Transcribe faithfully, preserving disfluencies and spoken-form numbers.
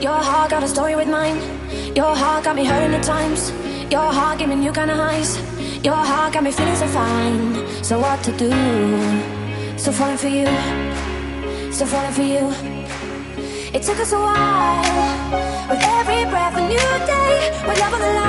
Your heart got a story with mine. Your heart got me hurting at times. Your heart gave me new kind of highs. Your heart got me feeling so fine. So what to do? Still falling for you. Still falling for you. It took us a while. With every breath a new day. With love on the line.